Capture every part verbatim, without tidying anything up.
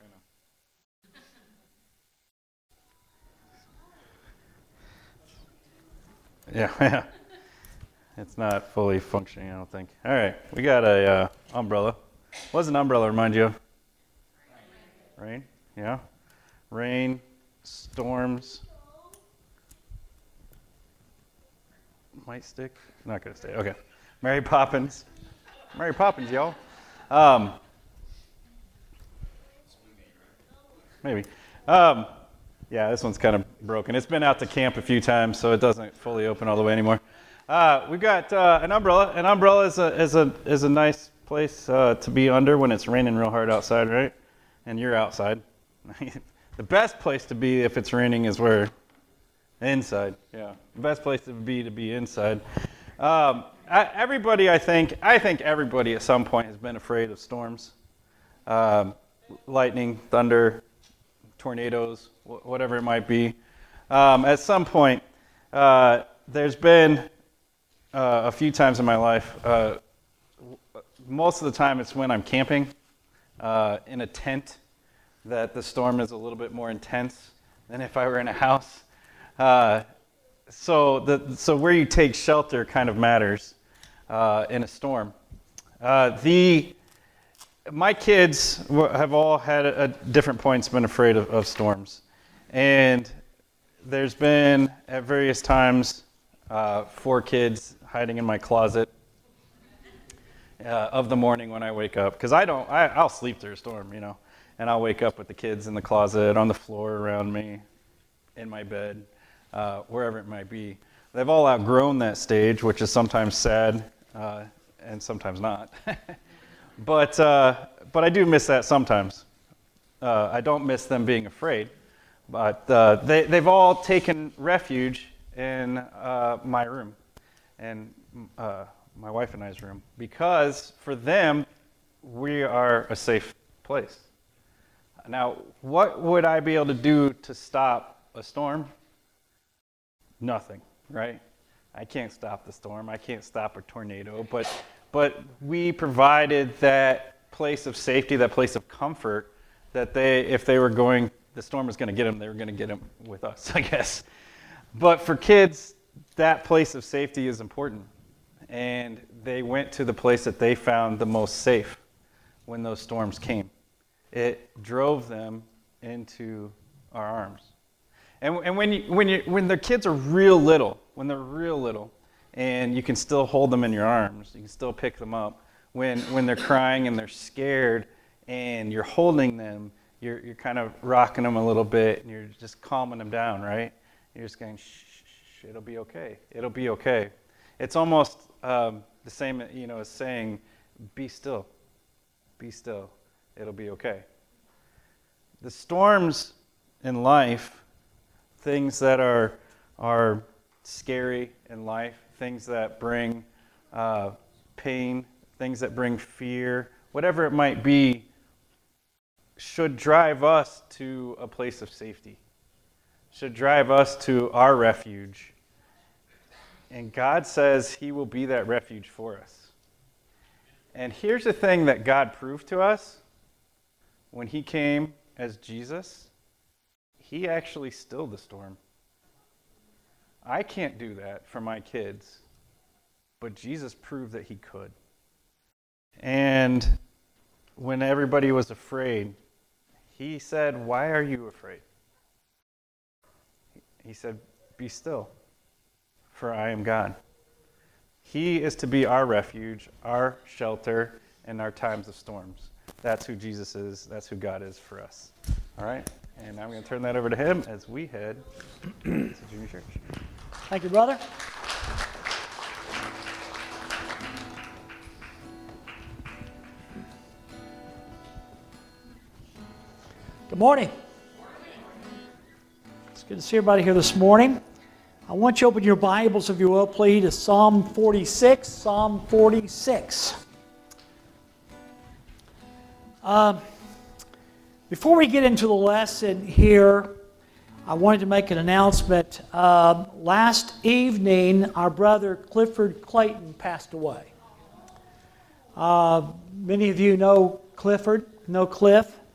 Yeah, yeah. It's not fully functioning, I don't think. All right, we got a uh, umbrella. What does an umbrella remind you of? Rain, yeah. Rain, storms. Might stick. Not gonna stay. Okay. Mary Poppins. Mary Poppins, y'all. Um, maybe. Um, yeah, this one's kind of broken. It's been out to camp a few times, so it doesn't fully open all the way anymore. Uh, we've got uh, an umbrella. An umbrella is a is a is a nice place uh, to be under when it's raining real hard outside, right? And you're outside. The best place to be if it's raining is where? Inside. Yeah. The best place to be to be inside. Um, I, everybody, I think, I think everybody at some point has been afraid of storms, um, lightning, thunder, tornadoes, wh- whatever it might be. Um, at some point, uh, there's been uh, a few times in my life. Uh, most of the time, it's when I'm camping uh, in a tent that the storm is a little bit more intense than if I were in a house. Uh, so the so where you take shelter kind of matters uh, in a storm. Uh, the my kids w- have all had at, at different points been afraid of, of storms, and there's been at various times uh, four kids hiding in my closet uh, of the morning when I wake up, because I don't I, I'll sleep through a storm, you know, and I'll wake up with the kids in the closet, on the floor around me, in my bed. Uh, wherever it might be. They've all outgrown that stage, which is sometimes sad uh, and sometimes not. but uh, but I do miss that sometimes. Uh, I don't miss them being afraid, but uh, they, they've all taken refuge in uh, my room and uh, my wife and I's room, because for them, we are a safe place. Now, what would I be able to do to stop a storm? Nothing, right? I can't stop the storm. I can't stop a tornado, but but we provided that place of safety, that place of comfort, that they, if they were going, the storm was going to get them, they were going to get them with us, I guess. But for kids, that place of safety is important, and they went to the place that they found the most safe when those storms came. It drove them into our arms. And, and when you, when you, when the kids are real little, when they're real little, and you can still hold them in your arms, you can still pick them up. When when they're crying and they're scared, and you're holding them, you're you're kind of rocking them a little bit, and you're just calming them down, right? You're just going, shh, shh, shh, it'll be okay. It'll be okay. It's almost um, the same, you know, as saying, be still, be still. It'll be okay. The storms in life, things that are are scary in life, things that bring uh, pain, things that bring fear, whatever it might be, should drive us to a place of safety, should drive us to our refuge. And God says He will be that refuge for us. And here's the thing that God proved to us when He came as Jesus. He actually stilled the storm. I can't do that for my kids, but Jesus proved that He could. And when everybody was afraid, He said, "Why are you afraid?" He said, "Be still, for I am God." He is to be our refuge, our shelter in our times of storms. That's who Jesus is. That's who God is for us. All right? And I'm going to turn that over to him as we head to Junior Church. Thank you, brother. Good morning. It's good to see everybody here this morning. I want you to open your Bibles, if you will, please, to Psalm forty-six. Psalm forty-six. Uh, before we get into the lesson here, I wanted to make an announcement. Uh, last evening, our brother Clifford Clayton passed away. Uh, many of you know Clifford, know Cliff.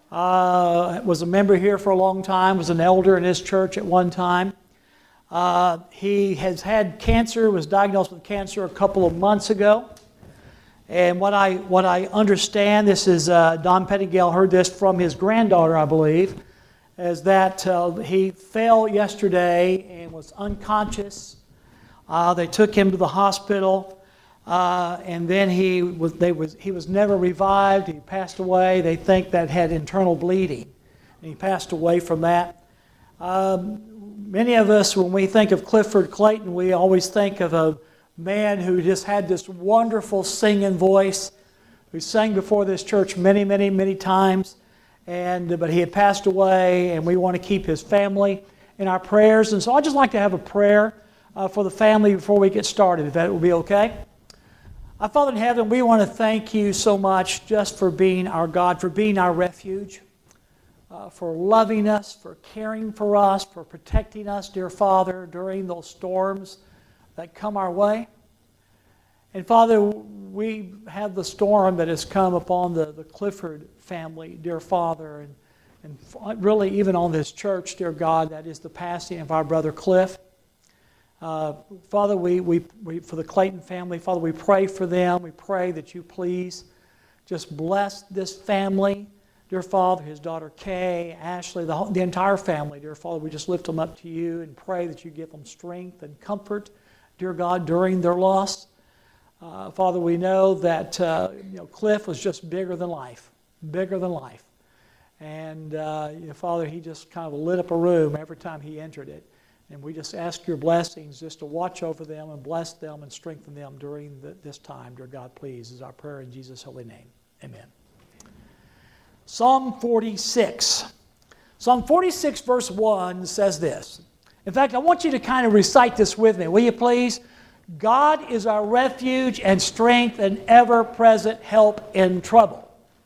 Uh, was a member here for a long time, was an elder in his church at one time. Uh, he has had cancer, was diagnosed with cancer a couple of months ago. And what I what I understand, this is uh, Don Pettingale heard this from his granddaughter, I believe, is that uh, he fell yesterday and was unconscious. Uh, they took him to the hospital, uh, and then he was they was he was never revived. He passed away. They think that had internal bleeding, and he passed away from that. Um, many of us, when we think of Clifford Clayton, we always think of a man who just had this wonderful singing voice, who sang before this church many, many, many times, and but he had passed away, and we want to keep his family in our prayers. And so I'd just like to have a prayer uh, for the family before we get started, if that will be okay. Our Father in heaven, we want to thank you so much just for being our God, for being our refuge, uh, for loving us, for caring for us, for protecting us, dear Father, during those storms that come our way. And Father, we have the storm that has come upon the, the Clifford family, dear Father, and, and really even on this church, dear God, that is the passing of our brother Cliff. Uh, Father, we, we, we for the Clayton family, Father, we pray for them. We pray that you please just bless this family, dear Father, his daughter Kay, Ashley, the, whole, the entire family, dear Father. We just lift them up to you and pray that you give them strength and comfort, dear God, during their loss. Uh, Father, we know that uh, you know, Cliff was just bigger than life, bigger than life. And uh, you know, Father, he just kind of lit up a room every time he entered it. And we just ask your blessings just to watch over them and bless them and strengthen them during the, this time, dear God, please, is our prayer in Jesus' holy name. Amen. Psalm forty-six. Psalm forty-six verse one says this. In fact, I want you to kind of recite this with me, will you please? God is our refuge and strength and ever-present help in trouble.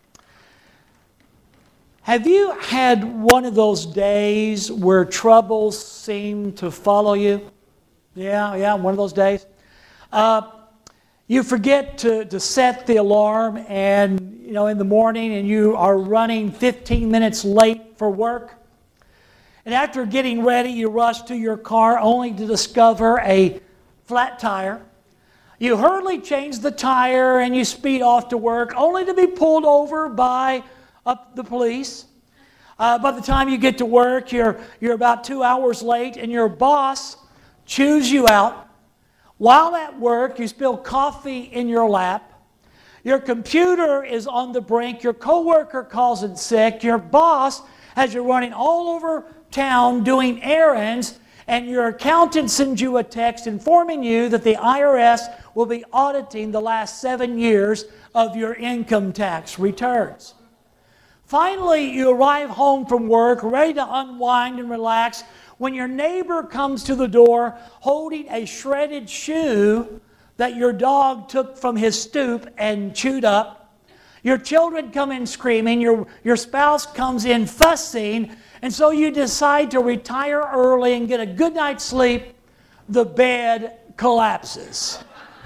Have you had one of those days where troubles seem to follow you? Yeah, yeah, one of those days. Uh, you forget to, to set the alarm, and you know in the morning, and you are running fifteen minutes late for work. And after getting ready, you rush to your car only to discover a flat tire. You hurriedly change the tire and you speed off to work only to be pulled over by uh, the police. Uh, by the time you get to work, you're, you're about two hours late and your boss chews you out. While at work, you spill coffee in your lap. Your computer is on the brink. Your coworker calls in sick. Your boss has you running all over town doing errands, and your accountant sends you a text informing you that the I R S will be auditing the last seven years of your income tax returns. Finally, you arrive home from work, ready to unwind and relax, when your neighbor comes to the door holding a shredded shoe that your dog took from his stoop and chewed up. Your children come in screaming, your, your spouse comes in fussing, and so you decide to retire early and get a good night's sleep. The bed collapses.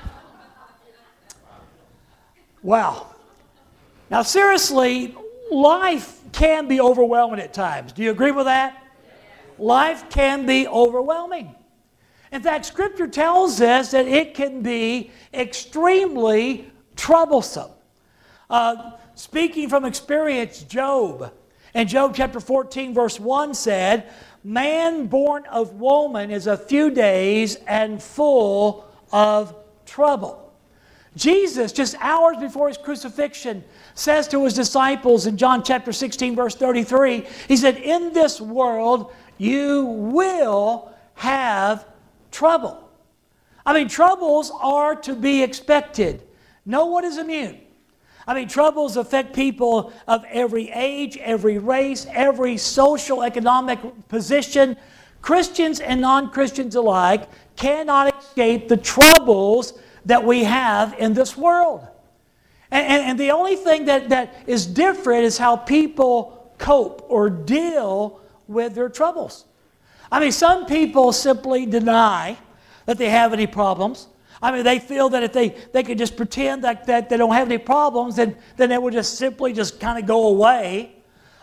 Wow. Now seriously, life can be overwhelming at times. Do you agree with that? Life can be overwhelming. In fact, Scripture tells us that it can be extremely troublesome. Uh, speaking from experience, Job, in Job chapter fourteen, verse one said, "Man born of woman is a few days and full of trouble." Jesus, just hours before his crucifixion, says to his disciples in John chapter sixteen, verse thirty-three, he said, "In this world you will have trouble." I mean, troubles are to be expected. No one is immune. I mean, troubles affect people of every age, every race, every social, economic position. Christians and non-Christians alike cannot escape the troubles that we have in this world. And, and, and the only thing that, that is different is how people cope or deal with their troubles. I mean, some people simply deny that they have any problems. I mean, they feel that if they, they could just pretend like that they don't have any problems, then, then they will just simply just kind of go away.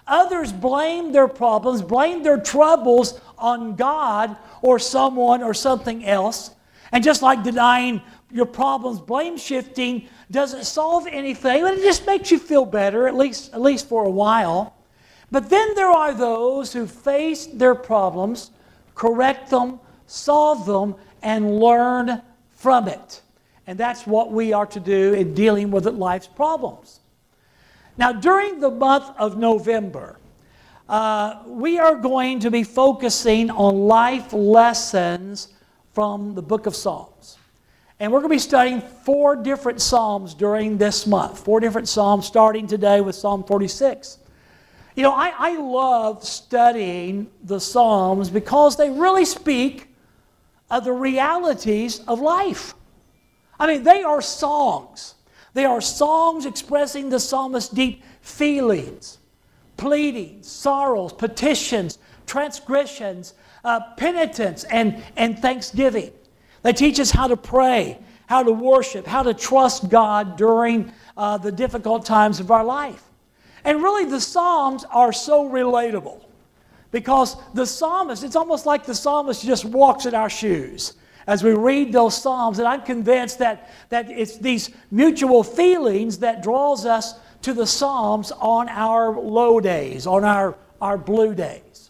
Others blame their problems, blame their troubles on God or someone or something else. And just like denying your problems, blame shifting doesn't solve anything, but it just makes you feel better, at least, at least for a while. But then there are those who face their problems, correct them, solve them, and learn from it. And that's what we are to do in dealing with life's problems. Now, during the month of November, uh, we are going to be focusing on life lessons from the book of Psalms. And we're going to be studying four different Psalms during this month. Four different Psalms, starting today with Psalm forty-six. You know, I, I love studying the Psalms because they really speak of the realities of life. I mean, they are songs. They are songs expressing the psalmist's deep feelings, pleadings, sorrows, petitions, transgressions, uh, penitence, and, and thanksgiving. They teach us how to pray, how to worship, how to trust God during uh, the difficult times of our life. And really, the Psalms are so relatable because the psalmist, it's almost like the psalmist just walks in our shoes as we read those Psalms. And I'm convinced that, that it's these mutual feelings that draws us to the Psalms on our low days, on our, our blue days.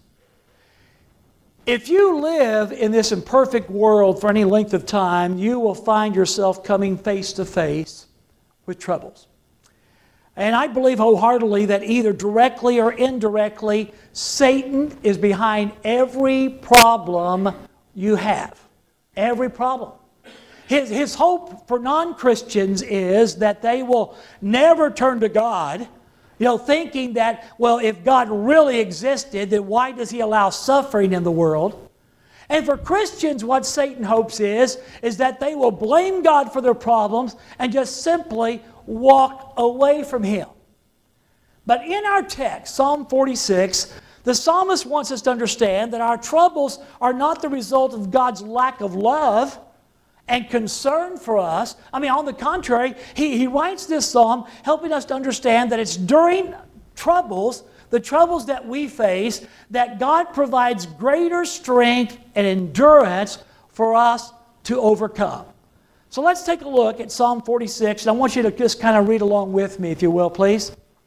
If you live in this imperfect world for any length of time, you will find yourself coming face to face with troubles. And I believe wholeheartedly that either directly or indirectly, Satan is behind every problem you have. Every problem. His, his hope for non-Christians is that they will never turn to God, you know, thinking that, well, if God really existed, then why does He allow suffering in the world? And for Christians, what Satan hopes is, is that they will blame God for their problems and just simply walk away from Him. But in our text, Psalm forty-six, the psalmist wants us to understand that our troubles are not the result of God's lack of love and concern for us. I mean, on the contrary, he, he writes this psalm helping us to understand that it's during troubles, the troubles that we face, that God provides greater strength and endurance for us to overcome. So let's take a look at Psalm forty-six, and I want you to just kind of read along with me, if you will, please.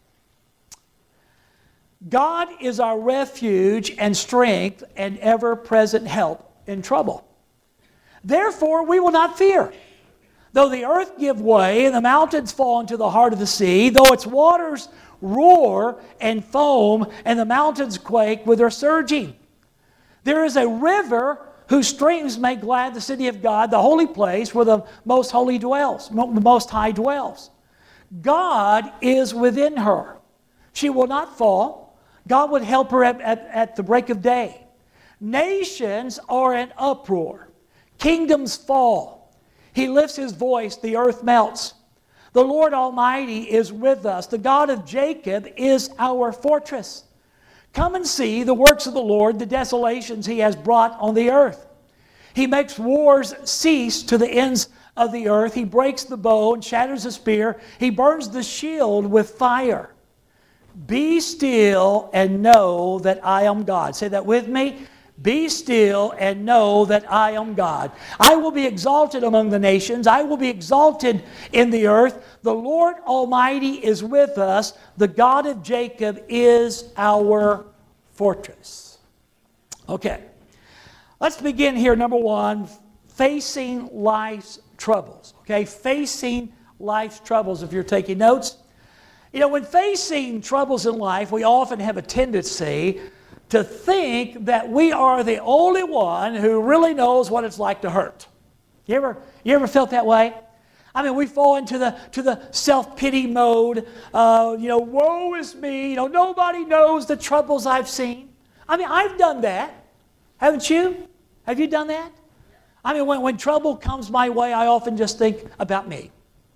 God is our refuge and strength and ever-present help in trouble. Therefore, we will not fear. Though the earth give way and the mountains fall into the heart of the sea, though its waters roar and foam and the mountains quake with their surging. There is a river whose streams make glad the city of God, the holy place where the most holy dwells, the Most High dwells. God is within her. She will not fall. God would help her at, at, at the break of day. Nations are in uproar. Kingdoms fall. He lifts His voice, the earth melts. The Lord Almighty is with us. The God of Jacob is our fortress. Come and see the works of the Lord, the desolations He has brought on the earth. He makes wars cease to the ends of the earth. He breaks the bow and shatters the spear. He burns the shield with fire. Be still and know that I am God. Say that with me. Be still and know that I am God. I will be exalted among the nations. I will be exalted in the earth. The Lord Almighty is with us. The God of Jacob is our fortress. Okay. Let's begin here. Number one, facing life's troubles. Okay, facing life's troubles. If you're taking notes. You know, when facing troubles in life, we often have a tendency to think that we are the only one who really knows what it's like to hurt. You ever, you ever felt that way? I mean, we fall into the to the self-pity mode. Uh, you know, woe is me. You know, nobody knows the troubles I've seen. I mean, I've done that. Haven't you? Have you done that? I mean, when, when trouble comes my way, I often just think about me.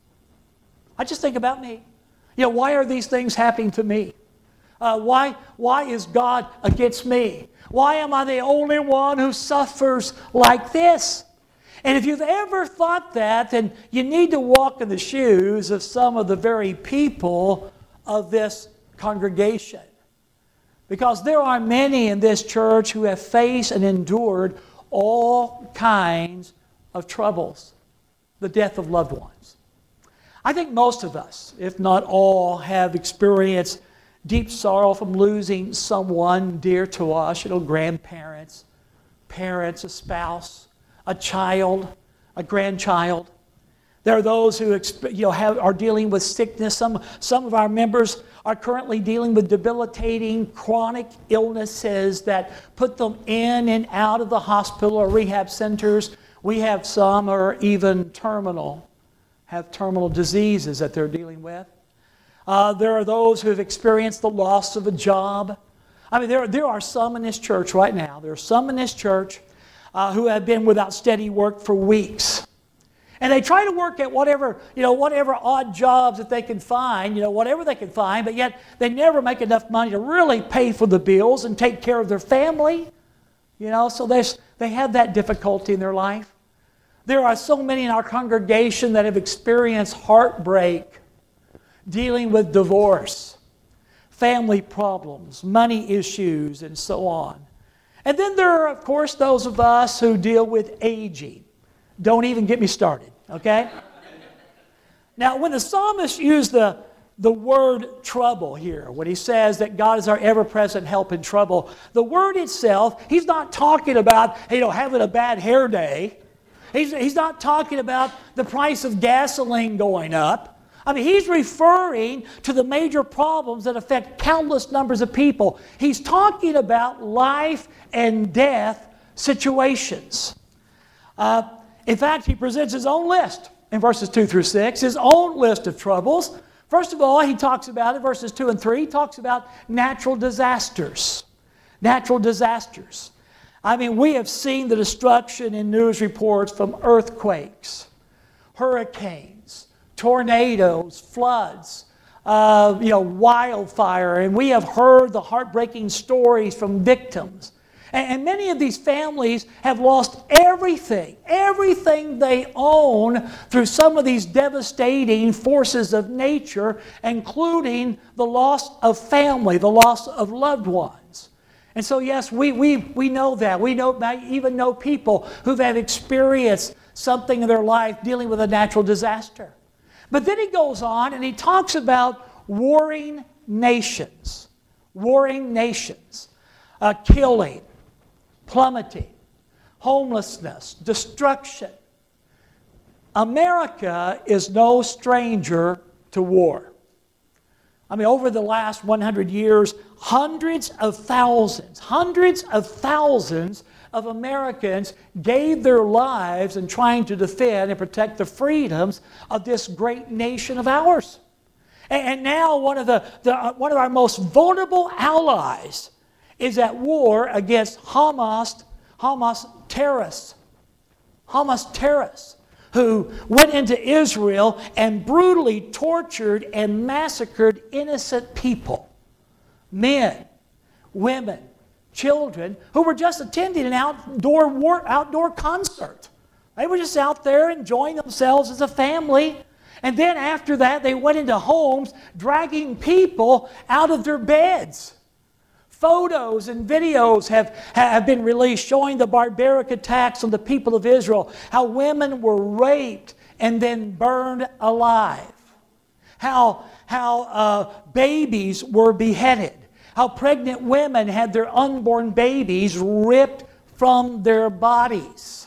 I just think about me. You know, why are these things happening to me? Uh, why, why is God against me? Why am I the only one who suffers like this? And if you've ever thought that, then you need to walk in the shoes of some of the very people of this congregation. Because there are many in this church who have faced and endured all kinds of troubles, the death of loved ones. I think most of us, if not all, have experienced deep sorrow from losing someone dear to us, you know, grandparents, parents, a spouse, a child, a grandchild. There are those who you know, have, are dealing with sickness. Some, some of our members are currently dealing with debilitating chronic illnesses that put them in and out of the hospital or rehab centers. We have some who are even terminal, have terminal diseases that they're dealing with. Uh, there are those who have experienced the loss of a job. I mean, there, there are some in this church right now. There are some in this church uh, who have been without steady work for weeks. And they try to work at whatever, you know, whatever odd jobs that they can find, you know, whatever they can find, but yet they never make enough money to really pay for the bills and take care of their family. You know, so they have that difficulty in their life. There are so many in our congregation that have experienced heartbreak, dealing with divorce, family problems, money issues, and so on. And then there are, of course, those of us who deal with aging. Don't even get me started, okay? Now, when the psalmist used the, the word trouble here, when he says that God is our ever-present help in trouble, the word itself, he's not talking about, you know, having a bad hair day. He's, he's not talking about the price of gasoline going up. I mean, he's referring to the major problems that affect countless numbers of people. He's talking about life and death situations. Uh, In fact, he presents his own list in verses two through six, his own list of troubles. First of all, he talks about, in verses two and three, he talks about natural disasters. Natural disasters. I mean, we have seen the destruction in news reports from earthquakes, hurricanes, tornadoes, floods, uh, you know, wildfire, and we have heard the heartbreaking stories from victims. And many of these families have lost everything, everything they own through some of these devastating forces of nature, including the loss of family, the loss of loved ones. And so, yes, we, we, we know that. We know, even know people who have experienced something in their life dealing with a natural disaster. But then he goes on and he talks about warring nations, warring nations, uh, killing, plummeting, homelessness, destruction. America is no stranger to war. I mean, over the last one hundred years, hundreds of thousands, hundreds of thousands of Americans gave their lives in trying to defend and protect the freedoms of this great nation of ours. And now one of, the, the, one of our most vulnerable allies is at war against Hamas, Hamas terrorists. Hamas terrorists who went into Israel and brutally tortured and massacred innocent people. Men, women, children who were just attending an outdoor war, outdoor concert. They were just out there enjoying themselves as a family. And then after that, they went into homes dragging people out of their beds. Photos and videos have, have been released showing the barbaric attacks on the people of Israel, how women were raped and then burned alive, how, how uh, babies were beheaded, how pregnant women had their unborn babies ripped from their bodies.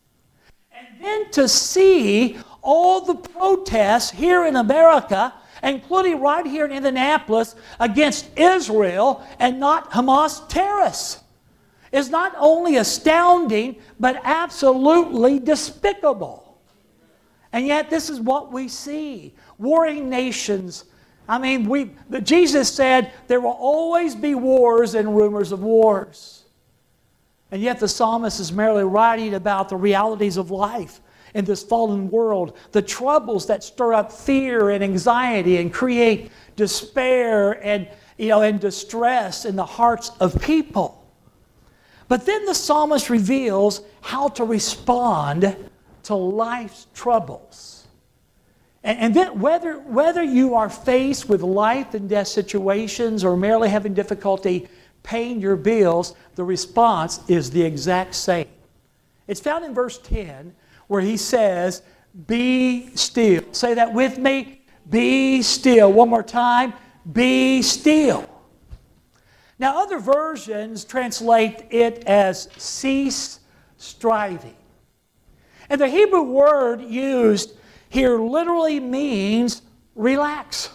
And then to see all the protests here in America, including right here in Indianapolis, against Israel and not Hamas terrorists, is not only astounding, but absolutely despicable. And yet this is what we see. Warring nations. I mean, we, Jesus said there will always be wars and rumors of wars. And yet the psalmist is merely writing about the realities of life in this fallen world, the troubles that stir up fear and anxiety and create despair and, you know, and distress in the hearts of people. But then the psalmist reveals how to respond to life's troubles. And, and then whether, whether you are faced with life and death situations or merely having difficulty paying your bills, the response is the exact same. It's found in verse ten where he says, be still. Say that with me. Be still. One more time. Be still. Now other versions translate it as cease striving. And the Hebrew word used here literally means relax.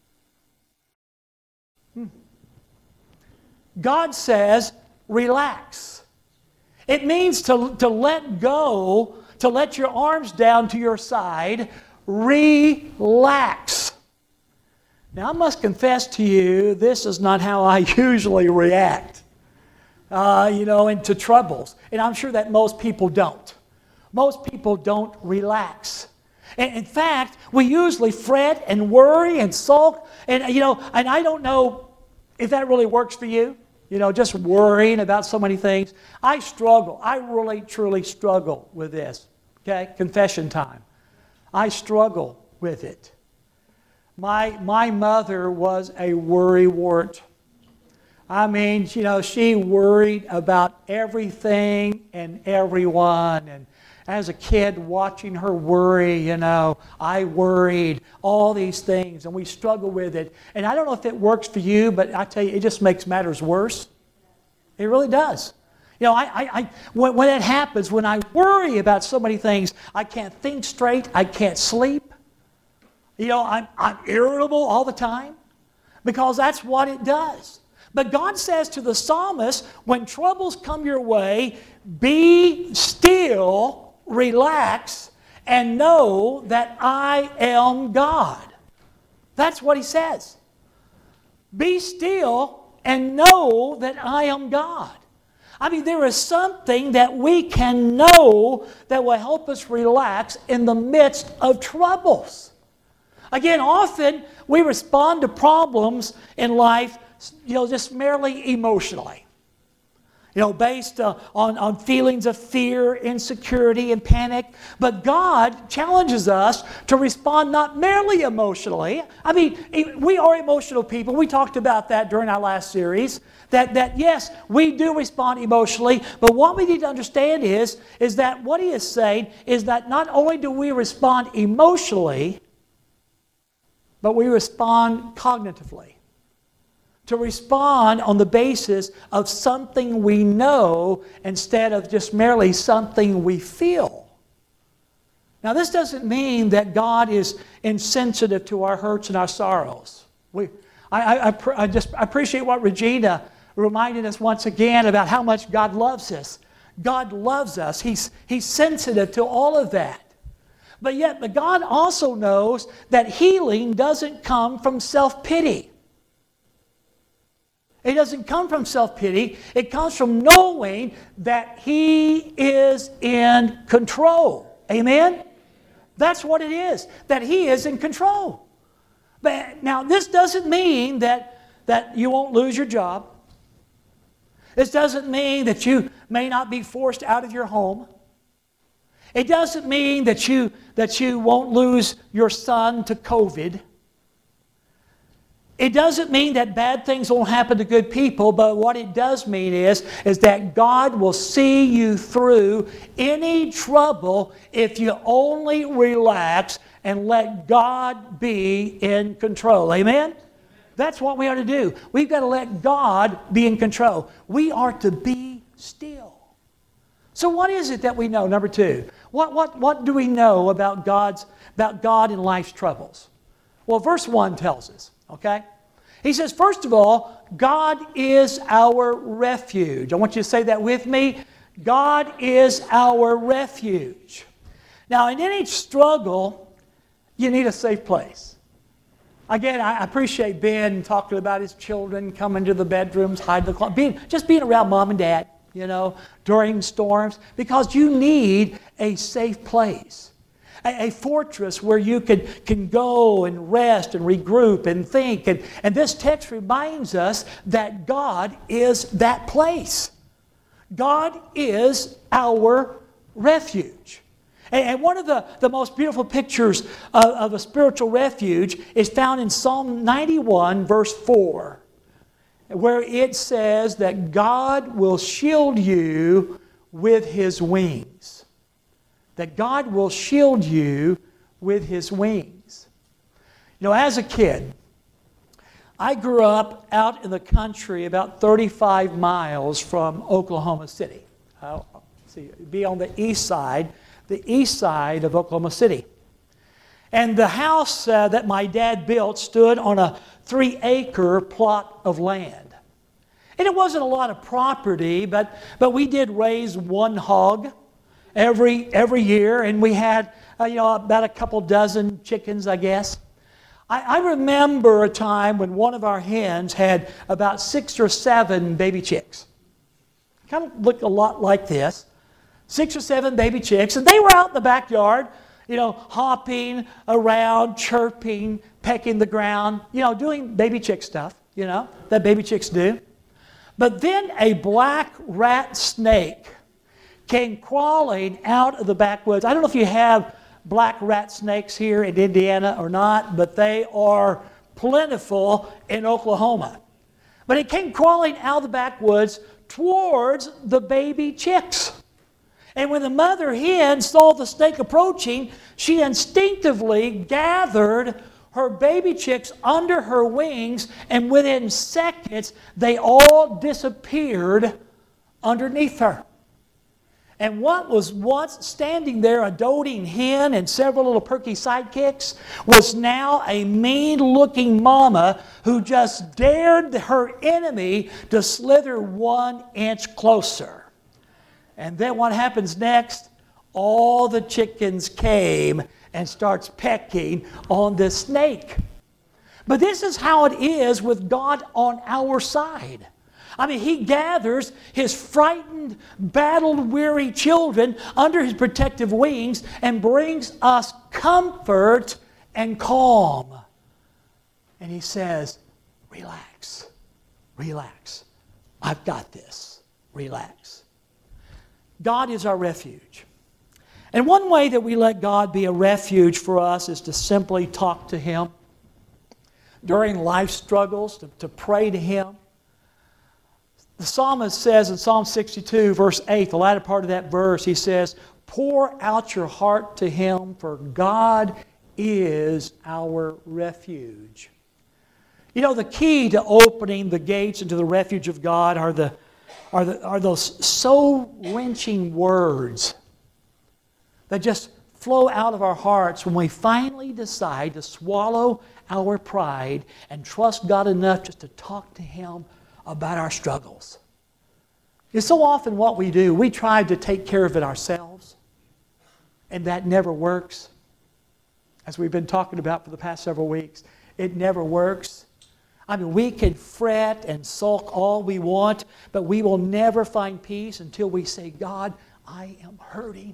Hmm. God says relax. It means to, to let go, to let your arms down to your side, relax. Now I must confess to you, this is not how I usually react, uh, you know, into troubles. And I'm sure that most people don't. Most people don't relax. And in fact, we usually fret and worry and sulk. And, you know, and I don't know if that really works for you. You know, just worrying about so many things. I struggle. I really, truly struggle with this. Okay? Confession time. I struggle with it. My, my mother was a worrywart. I mean, you know, she worried about everything and everyone. And as a kid, watching her worry, you know, I worried, all these things, and we struggle with it. And I don't know if it works for you, but I tell you, it just makes matters worse. It really does. You know, I, I, I when, when it happens, when I worry about so many things, I can't think straight, I can't sleep. You know, I'm, I'm irritable all the time because that's what it does. But God says to the psalmist, when troubles come your way, be still, relax, and know that I am God. That's what he says. Be still and know that I am God. I mean, there is something that we can know that will help us relax in the midst of troubles. Again, often we respond to problems in life, you know, just merely emotionally. You know, based uh, on, on feelings of fear, insecurity, and panic. But God challenges us to respond not merely emotionally. I mean, we are emotional people. We talked about that during our last series. That, that yes, we do respond emotionally. But what we need to understand is, is that what he is saying is that not only do we respond emotionally, but we respond cognitively. To respond on the basis of something we know instead of just merely something we feel. Now, this doesn't mean that God is insensitive to our hurts and our sorrows. We, I, I, I, I just appreciate what Regina reminded us once again about how much God loves us. God loves us. He's, he's sensitive to all of that. But yet, but God also knows that healing doesn't come from self-pity. It doesn't come from self-pity. It comes from knowing that He is in control. Amen? That's what it is, that He is in control. But now, this doesn't mean that, that you won't lose your job. This doesn't mean that you may not be forced out of your home. It doesn't mean that you, that you won't lose your son to COVID. It doesn't mean that bad things won't happen to good people, but what it does mean is, is that God will see you through any trouble if you only relax and let God be in control. Amen? That's what we are to do. We've got to let God be in control. We are to be still. So what is it that we know? Number two, what, what, what do we know about, God's, about God in life's troubles? Well, verse one tells us, okay? He says, first of all, God is our refuge. I want you to say that with me. God is our refuge. Now, in any struggle, you need a safe place. Again, I appreciate Ben talking about his children coming to the bedrooms, hide the closet, being, just being around mom and dad, you know, during storms, because you need a safe place. A, a fortress where you can, can go and rest and regroup and think. And, and this text reminds us that God is that place. God is our refuge. And, and one of the, the most beautiful pictures of, of a spiritual refuge is found in Psalm ninety-one, verse four. where it says that God will shield you with His wings. That God will shield you with His wings. You know, as a kid, I grew up out in the country about thirty-five miles from Oklahoma City. Uh, see, it'd be on the east side, the east side of Oklahoma City. And the house uh, that my dad built stood on a three-acre plot of land. And it wasn't a lot of property, but, but we did raise one hog every, every year, and we had uh, you know, about a couple dozen chickens, I guess. I, I remember a time when one of our hens had about six or seven baby chicks. Kind of looked a lot like this. Six or seven baby chicks, and they were out in the backyard, you know, hopping around, chirping, pecking the ground, you know, doing baby chick stuff, you know, that baby chicks do. But then a black rat snake came crawling out of the backwoods. I don't know if you have black rat snakes here in Indiana or not, but they are plentiful in Oklahoma. But it came crawling out of the backwoods towards the baby chicks. And when the mother hen saw the snake approaching, she instinctively gathered her baby chicks under her wings, and within seconds, they all disappeared underneath her. And what was once standing there, a doting hen and several little perky sidekicks, was now a mean-looking mama who just dared her enemy to slither one inch closer. And then what happens next? All the chickens came and starts pecking on this snake. But this is how it is with God on our side. I mean, He gathers His frightened, battle-weary children under His protective wings and brings us comfort and calm. And He says, relax, relax. I've got this. Relax. God is our refuge. And one way that we let God be a refuge for us is to simply talk to Him during life struggles, to, to pray to Him. The psalmist says in Psalm sixty-two, verse eight, the latter part of that verse, he says, pour out your heart to Him, for God is our refuge. You know, the key to opening the gates into the refuge of God are, the, are, the, are those soul-wrenching words that just flow out of our hearts when we finally decide to swallow our pride and trust God enough just to talk to Him about our struggles. It's so often what we do, we try to take care of it ourselves, and that never works. As we've been talking about for the past several weeks, it never works. I mean, we can fret and sulk all we want, but we will never find peace until we say, God, I am hurting.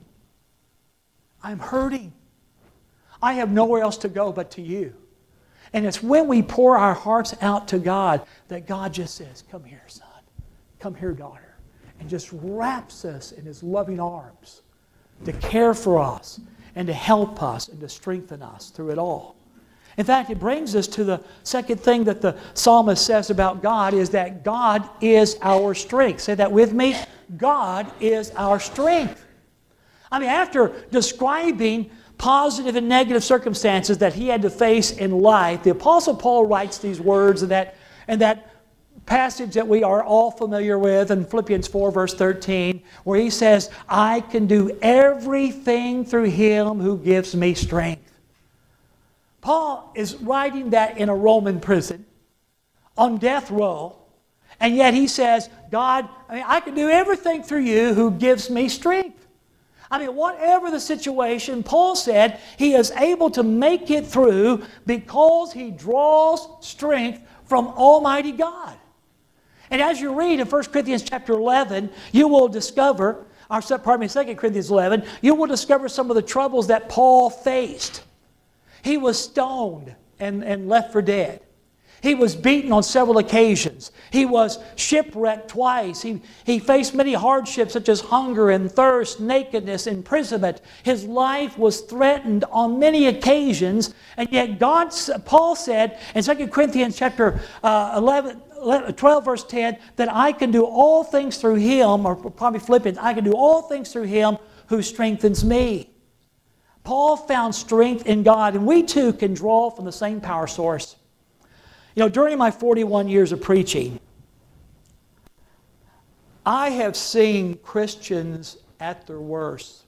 I'm hurting. I have nowhere else to go but to You. And it's when we pour our hearts out to God that God just says, come here, son. Come here, daughter. And just wraps us in His loving arms to care for us and to help us and to strengthen us through it all. In fact, it brings us to the second thing that the psalmist says about God is that God is our strength. Say that with me. God is our strength. I mean, after describing positive and negative circumstances that he had to face in life, the Apostle Paul writes these words in that, in that passage that we are all familiar with in Philippians four, verse thirteen, where he says, I can do everything through Him who gives me strength. Paul is writing that in a Roman prison, on death row, and yet he says, God, I mean, I can do everything through You who gives me strength. I mean, whatever the situation, Paul said he is able to make it through because he draws strength from Almighty God. And as you read in First Corinthians chapter eleven, you will discover, or pardon me, Second Corinthians eleven, you will discover some of the troubles that Paul faced. He was stoned and, and left for dead. He was beaten on several occasions. He was shipwrecked twice. He, he faced many hardships such as hunger and thirst, nakedness, imprisonment. His life was threatened on many occasions. And yet God, Paul said in Second Corinthians chapter uh, eleven, twelve verse ten, that I can do all things through Him, or probably Philippians, I can do all things through Him who strengthens me. Paul found strength in God, and we too can draw from the same power source. You know, during my forty-one years of preaching, I have seen Christians at their worst.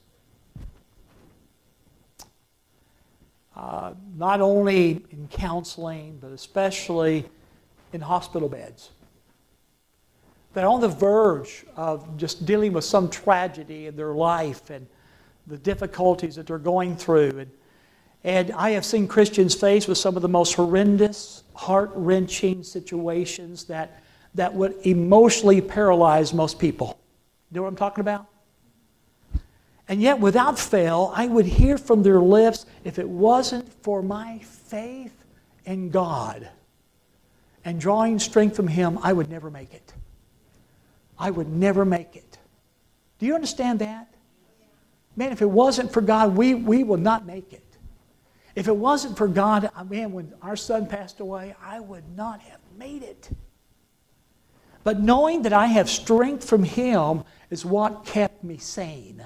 Uh, not only in counseling, but especially in hospital beds. They're on the verge of just dealing with some tragedy in their life and the difficulties that they're going through. And, and I have seen Christians faced with some of the most horrendous, heart-wrenching situations that, that would emotionally paralyze most people. You know what I'm talking about? And yet, without fail, I would hear from their lips, if it wasn't for my faith in God and drawing strength from Him, I would never make it. I would never make it. Do you understand that? Man, if it wasn't for God, we, we would not make it. If it wasn't for God, man, when our son passed away, I would not have made it. But knowing that I have strength from Him is what kept me sane.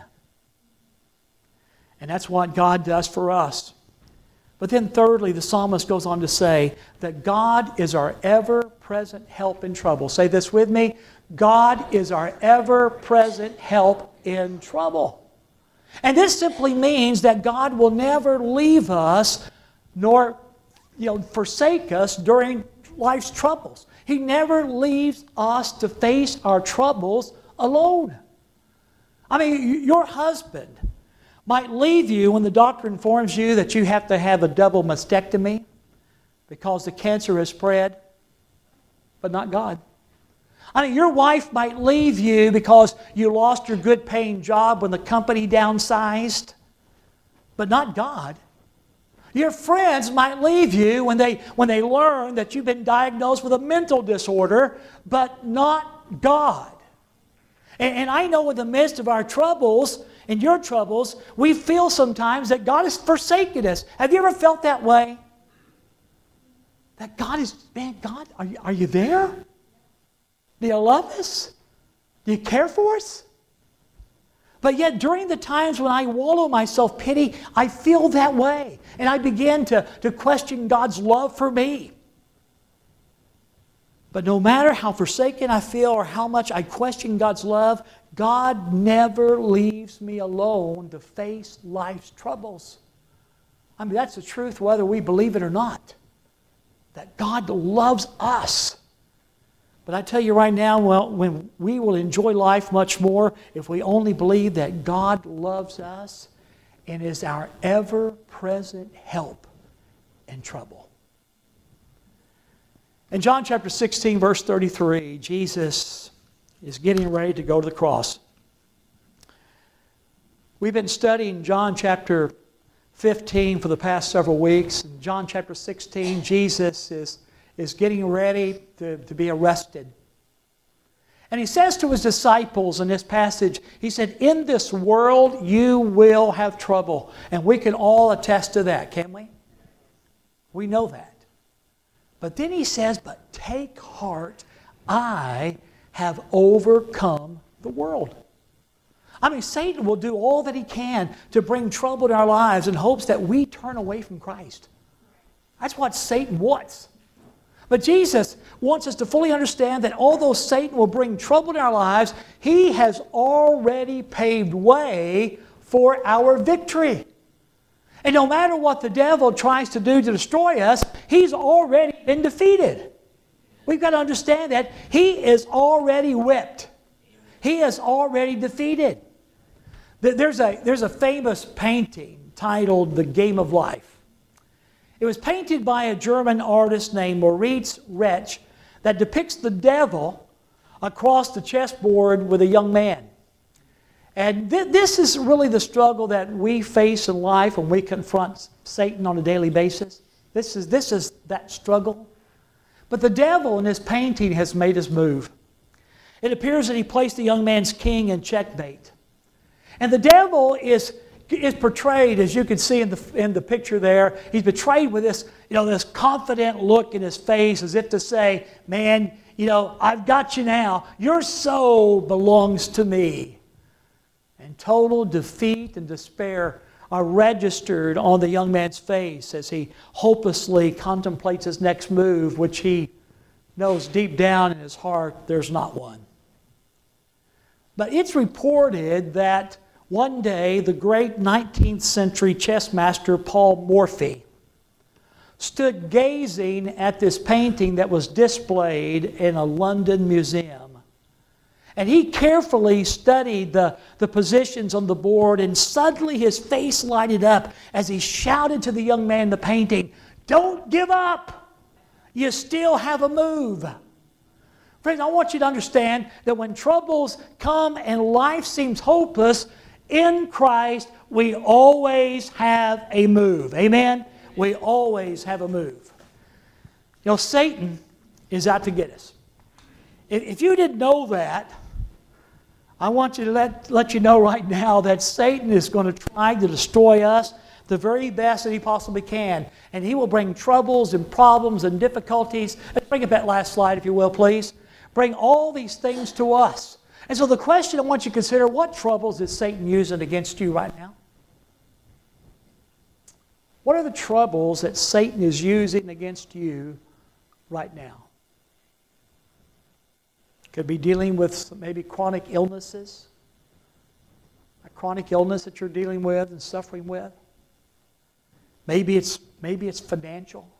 And that's what God does for us. But then thirdly, the psalmist goes on to say that God is our ever-present help in trouble. Say this with me. God is our ever-present help in trouble. And this simply means that God will never leave us nor, you know, forsake us during life's troubles. He never leaves us to face our troubles alone. I mean, your husband might leave you when the doctor informs you that you have to have a double mastectomy because the cancer has spread, but not God. I mean, your wife might leave you because you lost your good-paying job when the company downsized, but not God. Your friends might leave you when they, when they learn that you've been diagnosed with a mental disorder, but not God. And, and I know in the midst of our troubles, in your troubles, we feel sometimes that God has forsaken us. Have you ever felt that way? That God is, man, God, are you, are you there? Do you love us? Do you care for us? But yet during the times when I wallow my self-pity, I feel that way. And I begin to, to question God's love for me. But no matter how forsaken I feel or how much I question God's love, God never leaves me alone to face life's troubles. I mean, that's the truth whether we believe it or not. That God loves us. But I tell you right now, well, when we will enjoy life much more if we only believe that God loves us and is our ever-present help in trouble. In John chapter sixteen, verse thirty-three, Jesus is getting ready to go to the cross. We've been studying John chapter fifteen for the past several weeks. In John chapter sixteen, Jesus is, is getting ready to, to be arrested. And He says to His disciples in this passage, He said, in this world you will have trouble. And we can all attest to that, can't we? We know that. But then He says, but take heart, I have overcome the world. I mean, Satan will do all that he can to bring trouble in our lives in hopes that we turn away from Christ. That's what Satan wants. But Jesus wants us to fully understand that although Satan will bring trouble in our lives, He has already paved way for our victory. And no matter what the devil tries to do to destroy us, he's already been defeated. We've got to understand that he is already whipped. He is already defeated. There's a, there's a famous painting titled The Game of Life. It was painted by a German artist named Moritz Retsch that depicts the devil across the chessboard with a young man. And th- this is really the struggle that we face in life when we confront Satan on a daily basis. This is, this is that struggle. But the devil in this painting has made his move. It appears that he placed the young man's king in checkmate. And the devil is is portrayed, as you can see in the, in the picture there, he's portrayed with this, you know, this confident look in his face as if to say, man, you know, I've got you now. Your soul belongs to me. And total defeat and despair are registered on the young man's face as he hopelessly contemplates his next move, which he knows deep down in his heart there's not one. But it's reported that one day the great nineteenth century chess master Paul Morphy stood gazing at this painting that was displayed in a London museum. And he carefully studied the, the positions on the board, and suddenly his face lighted up as he shouted to the young man in the painting, "Don't give up! You still have a move." Friends, I want you to understand that when troubles come and life seems hopeless, in Christ we always have a move. Amen? We always have a move. You know, Satan is out to get us. If, if you didn't know that, I want you to let, let you know right now that Satan is going to try to destroy us the very best that he possibly can. And he will bring troubles and problems and difficulties. Let's bring up that last slide, if you will, please. Bring all these things to us. And so the question I want you to consider, what troubles is Satan using against you right now? What are the troubles that Satan is using against you right now? Could be dealing with maybe chronic illnesses, a chronic illness that you're dealing with and suffering with. Maybe it's maybe it's financial.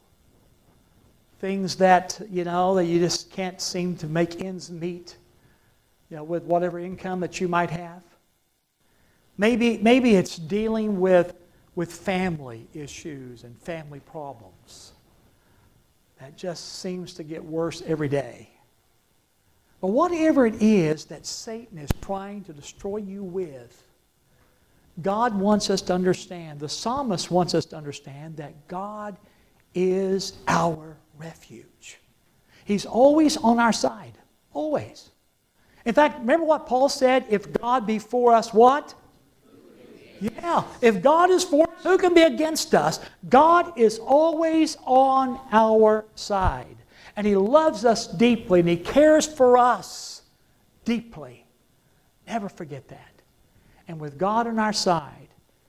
Things that, you know, that you just can't seem to make ends meet, you know, with whatever income that you might have. Maybe maybe it's dealing with with family issues and family problems that just seems to get worse every day. But whatever it is that Satan is trying to destroy you with, God wants us to understand, the psalmist wants us to understand that God is our refuge. He's always on our side. Always. In fact, remember what Paul said? If God be for us, what? Yeah. If God is for us, who can be against us? God is always on our side. And He loves us deeply, and He cares for us deeply. Never forget that. And with God on our side,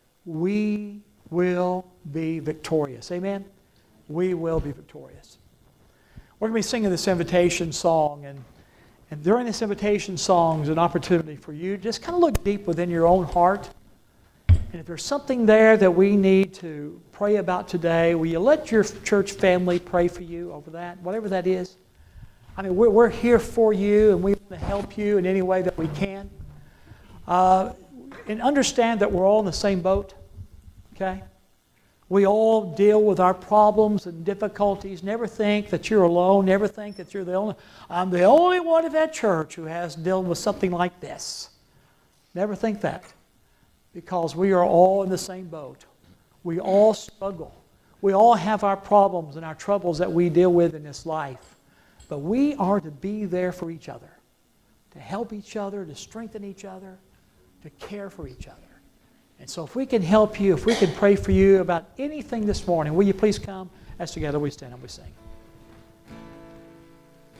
we will be victorious. Amen? We will be victorious. We're going to be singing this invitation song, and, and during this invitation song is an opportunity for you to just kind of look deep within your own heart. And if there's something there that we need to pray about today, will you let your church family pray for you over that, whatever that is? I mean, we're, we're here for you, and we want to help you in any way that we can. Uh, and understand that we're all in the same boat, okay? We all deal with our problems and difficulties. Never think that you're alone. Never think that you're the only... I'm the only one at that church who has dealt with something like this. Never think that. Because we are all in the same boat. We all struggle. We all have our problems and our troubles that we deal with in this life. But we are to be there for each other, to help each other, to strengthen each other, to care for each other. And so if we can help you, if we can pray for you about anything this morning, will you please come as together we stand and we sing.